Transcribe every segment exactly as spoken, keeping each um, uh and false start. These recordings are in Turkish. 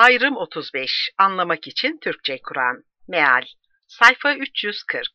Ayrım otuz beş. Anlamak için Türkçe Kur'an. Meal. Sayfa üç yüz kırk.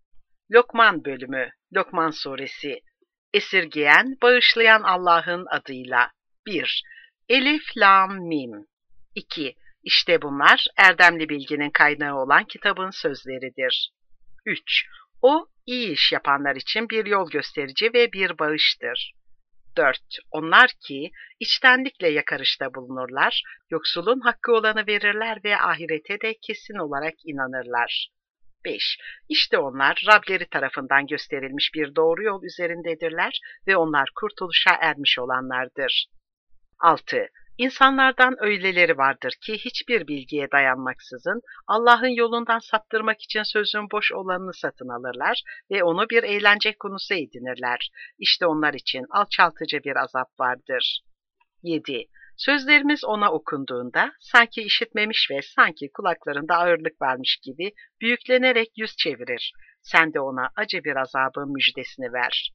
Lokman bölümü. Lokman suresi. Esirgeyen, bağışlayan Allah'ın adıyla. bir. Elif, lam, mim. iki. İşte bunlar erdemli bilginin kaynağı olan kitabın sözleridir. üç. O, iyi iş yapanlar için bir yol gösterici ve bir bağıştır. dört. Onlar ki içtenlikle yakarışta bulunurlar, yoksulun hakkı olanı verirler ve ahirete de kesin olarak inanırlar. beş. İşte onlar Rableri tarafından gösterilmiş bir doğru yol üzerindedirler ve onlar kurtuluşa ermiş olanlardır. altı. İnsanlardan öyleleri vardır ki hiçbir bilgiye dayanmaksızın Allah'ın yolundan saptırmak için sözün boş olanını satın alırlar ve onu bir eğlence konusu edinirler. İşte onlar için alçaltıcı bir azap vardır. yedi. Sözlerimiz ona okunduğunda sanki işitmemiş ve sanki kulaklarında ağırlık varmış gibi büyüklenerek yüz çevirir. Sen de ona acı bir azabın müjdesini ver.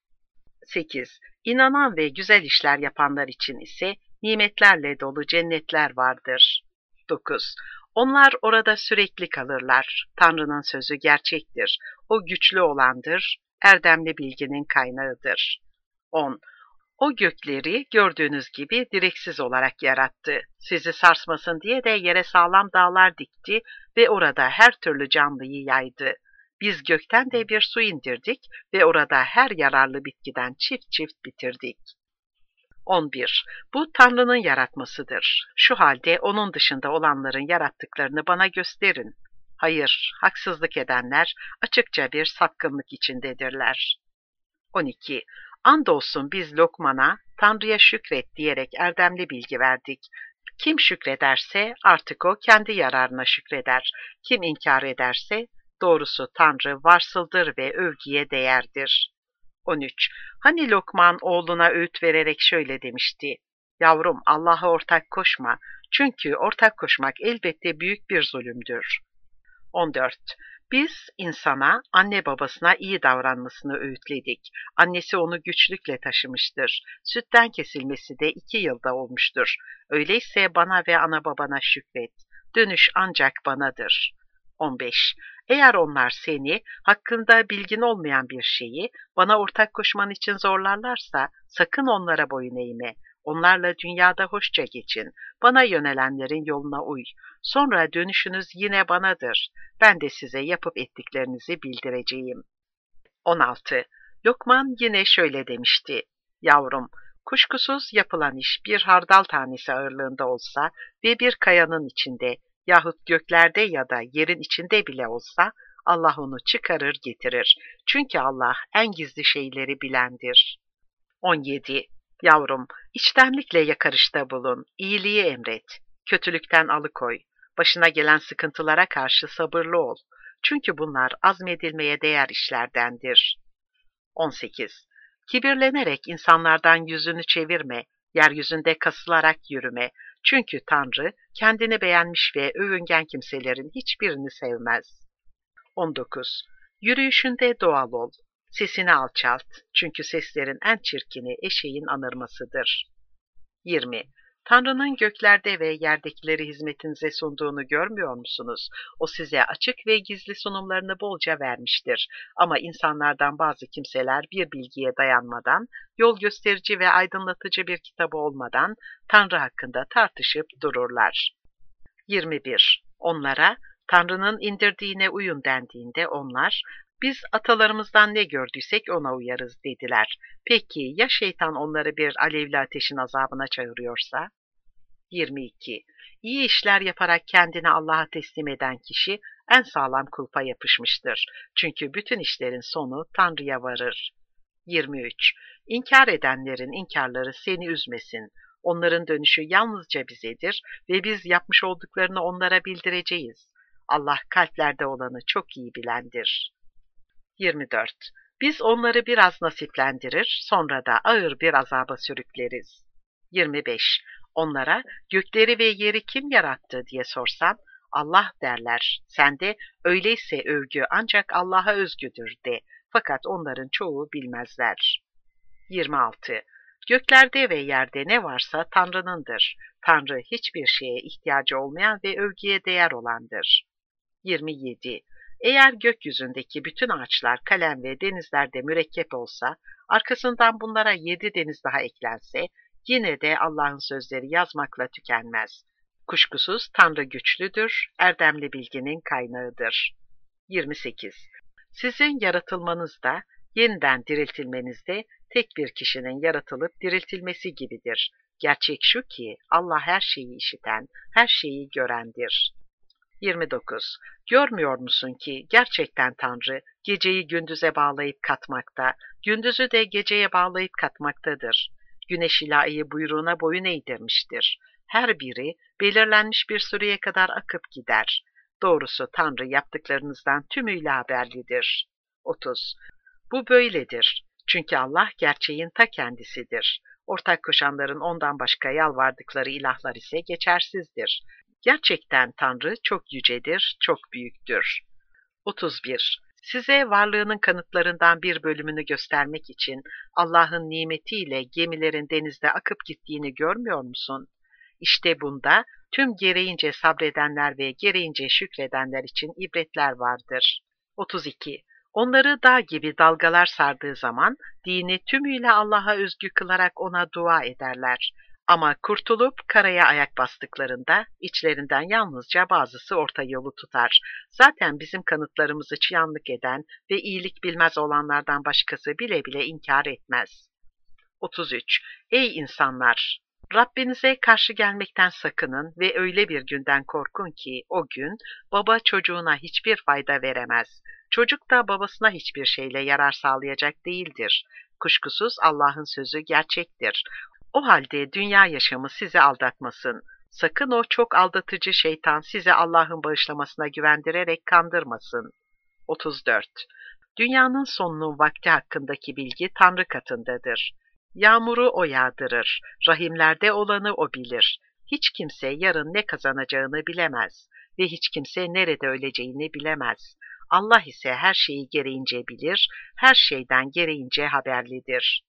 sekiz. İnanan ve güzel işler yapanlar için ise nimetlerle dolu cennetler vardır. dokuz. Onlar orada sürekli kalırlar. Tanrı'nın sözü gerçektir. O güçlü olandır, erdemli bilginin kaynağıdır. on. O gökleri gördüğünüz gibi direksiz olarak yarattı. Sizi sarsmasın diye de yere sağlam dağlar dikti ve orada her türlü canlıyı yaydı. Biz gökten de bir su indirdik ve orada her yararlı bitkiden çift çift bitirdik. on bir. Bu Tanrı'nın yaratmasıdır. Şu halde onun dışında olanların yarattıklarını bana gösterin. Hayır, haksızlık edenler açıkça bir sapkınlık içindedirler. on iki. Andolsun biz Lokman'a Tanrı'ya şükret diyerek erdemli bilgi verdik. Kim şükrederse artık o kendi yararına şükreder. Kim inkar ederse doğrusu Tanrı varsıldır ve övgüye değerdir. on üç. Hani Lokman oğluna öğüt vererek şöyle demişti. Yavrum Allah'a ortak koşma. Çünkü ortak koşmak elbette büyük bir zulümdür. on dört. Biz insana, anne babasına iyi davranmasını öğütledik. Annesi onu güçlükle taşımıştır. Sütten kesilmesi de iki yılda olmuştur. Öyleyse bana ve ana babana şükret. Dönüş ancak banadır. on beş. Eğer onlar seni, hakkında bilgin olmayan bir şeyi, bana ortak koşman için zorlarlarsa, sakın onlara boyun eğme. Onlarla dünyada hoşça geçin. Bana yönelenlerin yoluna uy. Sonra dönüşünüz yine banadır. Ben de size yapıp ettiklerinizi bildireceğim. on altı. Lokman yine şöyle demişti. Yavrum, kuşkusuz yapılan iş bir hardal tanesi ağırlığında olsa ve bir kayanın içinde yahut göklerde ya da yerin içinde bile olsa Allah onu çıkarır getirir. Çünkü Allah en gizli şeyleri bilendir. on yedi. Yavrum, içtenlikle yakarışta bulun, iyiliği emret, kötülükten alıkoy, başına gelen sıkıntılara karşı sabırlı ol. Çünkü bunlar azmedilmeye değer işlerdendir. on sekiz. Kibirlenerek insanlardan yüzünü çevirme, yeryüzünde kasılarak yürüme. Çünkü Tanrı kendini beğenmiş ve övüngen kimselerin hiçbirini sevmez. on dokuz. Yürüyüşünde doğal ol. Sesini alçalt. Çünkü seslerin en çirkini eşeğin anırmasıdır. yirmi. Tanrı'nın göklerde ve yerdekileri hizmetinize sunduğunu görmüyor musunuz? O size açık ve gizli sunumlarını bolca vermiştir. Ama insanlardan bazı kimseler bir bilgiye dayanmadan, yol gösterici ve aydınlatıcı bir kitabı olmadan Tanrı hakkında tartışıp dururlar. yirmi bir. Onlara Tanrı'nın indirdiğine uyun dendiğinde onlar, biz atalarımızdan ne gördüysek ona uyarız dediler. Peki ya şeytan onları bir alevli ateşin azabına çağırıyorsa? yirmi iki. İyi işler yaparak kendini Allah'a teslim eden kişi en sağlam kulpa yapışmıştır. Çünkü bütün işlerin sonu Tanrı'ya varır. yirmi üç. İnkar edenlerin inkarları seni üzmesin. Onların dönüşü yalnızca bizedir ve biz yapmış olduklarını onlara bildireceğiz. Allah kalplerde olanı çok iyi bilendir. yirmi dört. Biz onları biraz nasiplendirir, sonra da ağır bir azaba sürükleriz. yirmi beş. Onlara gökleri ve yeri kim yarattı diye sorsan, Allah derler. Sen de öyleyse övgü ancak Allah'a özgüdür de. Fakat onların çoğu bilmezler. yirmi altı. Göklerde ve yerde ne varsa Tanrı'nındır. Tanrı hiçbir şeye ihtiyacı olmayan ve övgüye değer olandır. yirmi yedi. Eğer gökyüzündeki bütün ağaçlar, kalem ve denizlerde mürekkep olsa, arkasından bunlara yedi deniz daha eklense, yine de Allah'ın sözleri yazmakla tükenmez. Kuşkusuz Tanrı güçlüdür, erdemli bilginin kaynağıdır. yirmi sekiz. Sizin yaratılmanızda, yeniden diriltilmenizde tek bir kişinin yaratılıp diriltilmesi gibidir. Gerçek şu ki Allah her şeyi işiten, her şeyi görendir. yirmi dokuz. Görmüyor musun ki gerçekten Tanrı geceyi gündüze bağlayıp katmakta, gündüzü de geceye bağlayıp katmaktadır. Güneş ile ayı buyruğuna boyun eğdirmiştir. Her biri belirlenmiş bir süreye kadar akıp gider. Doğrusu Tanrı yaptıklarınızdan tümüyle haberlidir. otuz. Bu böyledir. Çünkü Allah gerçeğin ta kendisidir. Ortak koşanların ondan başka yalvardıkları ilahlar ise geçersizdir. Gerçekten Tanrı çok yücedir, çok büyüktür. otuz bir. Size varlığının kanıtlarından bir bölümünü göstermek için Allah'ın nimetiyle gemilerin denizde akıp gittiğini görmüyor musun? İşte bunda tüm gereğince sabredenler ve gereğince şükredenler için ibretler vardır. otuz iki. Onları dağ gibi dalgalar sardığı zaman dini tümüyle Allah'a özgü kılarak ona dua ederler. Ama kurtulup karaya ayak bastıklarında içlerinden yalnızca bazısı orta yolu tutar. Zaten bizim kanıtlarımızı çıyanlık eden ve iyilik bilmez olanlardan başkası bile bile inkar etmez. otuz üç. Ey insanlar! Rabbinize karşı gelmekten sakının ve öyle bir günden korkun ki o gün baba çocuğuna hiçbir fayda veremez. Çocuk da babasına hiçbir şeyle yarar sağlayacak değildir. Kuşkusuz Allah'ın sözü gerçektir. O halde dünya yaşamı sizi aldatmasın. Sakın o çok aldatıcı şeytan sizi Allah'ın bağışlamasına güvendirerek kandırmasın. otuz dört. Dünyanın sonunun vakti hakkındaki bilgi Tanrı katındadır. Yağmuru o yağdırır, rahimlerde olanı o bilir. Hiç kimse yarın ne kazanacağını bilemez ve hiç kimse nerede öleceğini bilemez. Allah ise her şeyi gereğince bilir, her şeyden gereğince haberlidir.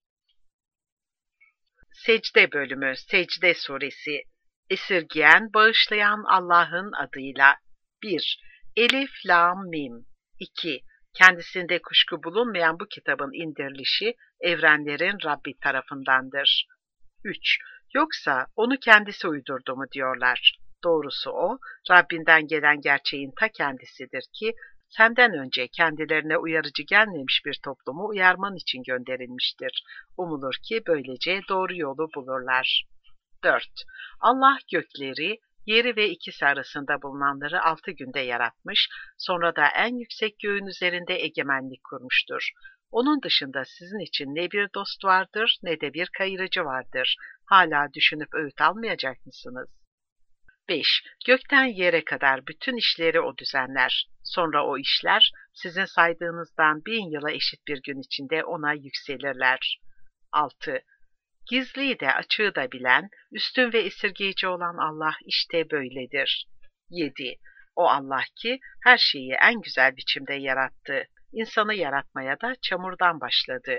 Secde bölümü, Secde suresi. Esirgeyen, bağışlayan Allah'ın adıyla. bir. Elif, Lam, Mim. iki. Kendisinde kuşku bulunmayan bu kitabın indirilişi evrenlerin Rabbi tarafındandır. üç. Yoksa onu kendisi uydurdu mu diyorlar. Doğrusu o, Rabbinden gelen gerçeğin ta kendisidir ki, senden önce kendilerine uyarıcı gelmemiş bir toplumu uyarman için gönderilmiştir. Umulur ki böylece doğru yolu bulurlar. dört. Allah gökleri, yeri ve ikisi arasında bulunanları altı günde yaratmış, sonra da en yüksek göğün üzerinde egemenlik kurmuştur. Onun dışında sizin için ne bir dost vardır ne de bir kayırıcı vardır. Hala düşünüp öğüt almayacak mısınız? beş. Gökten yere kadar bütün işleri o düzenler. Sonra o işler sizin saydığınızdan bin yıla eşit bir gün içinde ona yükselirler. altı. Gizliyi de açığı da bilen, üstün ve esirgeyici olan Allah işte böyledir. yedi. O Allah ki her şeyi en güzel biçimde yarattı. İnsanı yaratmaya da çamurdan başladı.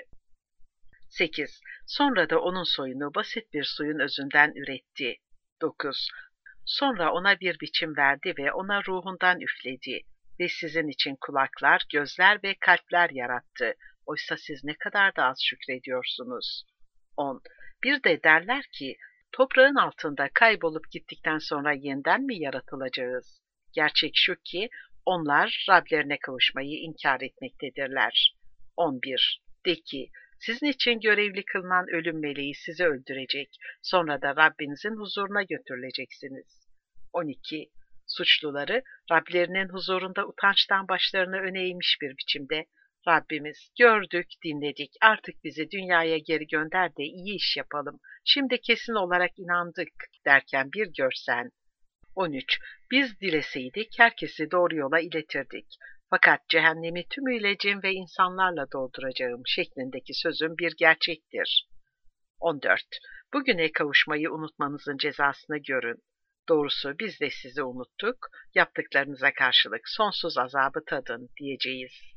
sekiz. Sonra da onun soyunu basit bir suyun özünden üretti. dokuz. Sonra ona bir biçim verdi ve ona ruhundan üfledi ve sizin için kulaklar, gözler ve kalpler yarattı. Oysa siz ne kadar da az şükrediyorsunuz. on. Bir de derler ki, toprağın altında kaybolup gittikten sonra yeniden mi yaratılacağız? Gerçek şu ki, onlar Rablerine kavuşmayı inkar etmektedirler. on bir. De ki, sizin için görevli kılınan ölüm meleği sizi öldürecek, sonra da Rabbinizin huzuruna götürüleceksiniz. on iki. Suçluları Rablerinin huzurunda utançtan başlarını öne eğmiş bir biçimde, Rabbimiz gördük, dinledik, artık bizi dünyaya geri gönder de iyi iş yapalım, şimdi kesin olarak inandık derken bir görsen. on üç. Biz dileseydik herkesi doğru yola iletirdik. Fakat cehennemi tümüyle cin ve insanlarla dolduracağım şeklindeki sözüm bir gerçektir. on dört. Bugüne kavuşmayı unutmanızın cezasını görün. Doğrusu biz de sizi unuttuk, yaptıklarınıza karşılık sonsuz azabı tadın diyeceğiz.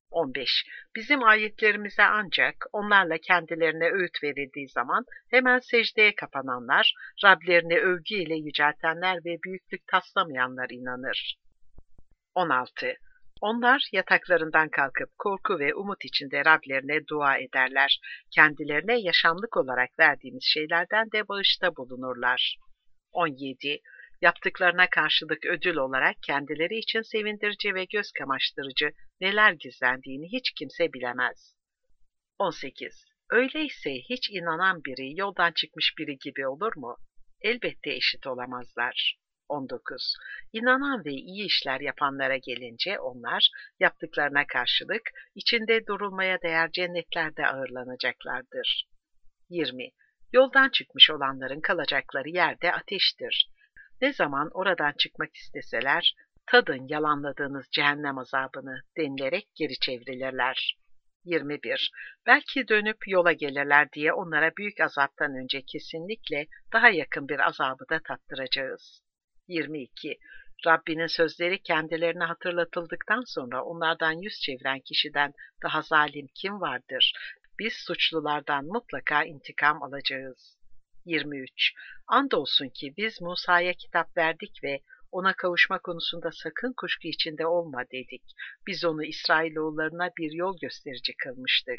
on beş. Bizim ayetlerimize ancak onlarla kendilerine öğüt verildiği zaman hemen secdeye kapananlar, Rablerini övgüyle yüceltenler ve büyüklük taslamayanlar inanır. on altı. Onlar yataklarından kalkıp korku ve umut içinde Rablerine dua ederler. Kendilerine yaşamlık olarak verdiğimiz şeylerden de bağışta bulunurlar. on yedi. Yaptıklarına karşılık ödül olarak kendileri için sevindirici ve göz kamaştırıcı neler gizlendiğini hiç kimse bilemez. on sekiz. Öyleyse hiç inanan biri yoldan çıkmış biri gibi olur mu? Elbette eşit olamazlar. on dokuz. İnanan ve iyi işler yapanlara gelince onlar yaptıklarına karşılık içinde durulmaya değer cennetlerde ağırlanacaklardır. yirmi. Yoldan çıkmış olanların kalacakları yerde ateştir. Ne zaman oradan çıkmak isteseler, tadın yalanladığınız cehennem azabını denilerek geri çevrilirler. yirmi bir. Belki dönüp yola gelirler diye onlara büyük azaptan önce kesinlikle daha yakın bir azabı da tattıracağız. yirmi iki. Rabbinin sözleri kendilerine hatırlatıldıktan sonra onlardan yüz çeviren kişiden daha zalim kim vardır? Biz suçlulardan mutlaka intikam alacağız. yirmi üç. Andolsun ki biz Musa'ya kitap verdik ve ona kavuşma konusunda sakın kuşku içinde olma dedik. Biz onu İsrailoğullarına bir yol gösterici kılmıştık.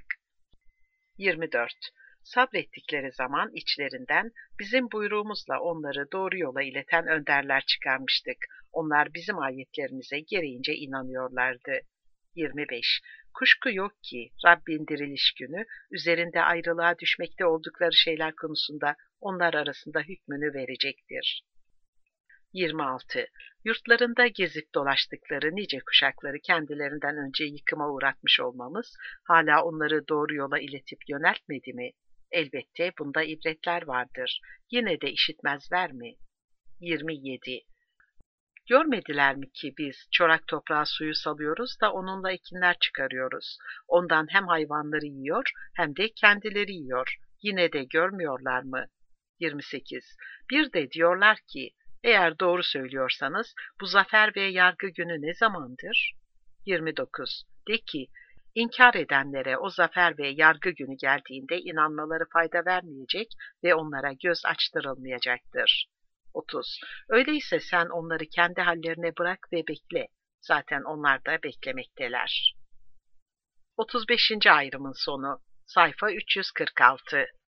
yirmi dört. Sabrettikleri zaman içlerinden bizim buyruğumuzla onları doğru yola ileten önderler çıkarmıştık. Onlar bizim ayetlerimize gereğince inanıyorlardı. yirmi beş. Kuşku yok ki Rabbin diriliş günü üzerinde ayrılığa düşmekte oldukları şeyler konusunda onlar arasında hükmünü verecektir. yirmi altı. Yurtlarında gezip dolaştıkları nice kuşakları kendilerinden önce yıkıma uğratmış olmamız hala onları doğru yola iletip yöneltmedi mi? Elbette bunda ibretler vardır. Yine de işitmezler mi? yirmi yedi. Görmediler mi ki biz çorak toprağa suyu salıyoruz da onunla ekinler çıkarıyoruz. Ondan hem hayvanları yiyor hem de kendileri yiyor. Yine de görmüyorlar mı? yirmi sekiz. Bir de diyorlar ki, eğer doğru söylüyorsanız bu zafer ve yargı günü ne zamandır? yirmi dokuz. De ki, inkar edenlere o zafer ve yargı günü geldiğinde inanmaları fayda vermeyecek ve onlara göz açtırılmayacaktır. otuz. Öyleyse sen onları kendi hallerine bırak ve bekle. Zaten onlar da beklemekteler. otuz beşinci ayrımın sonu. Sayfa üç yüz kırk altı.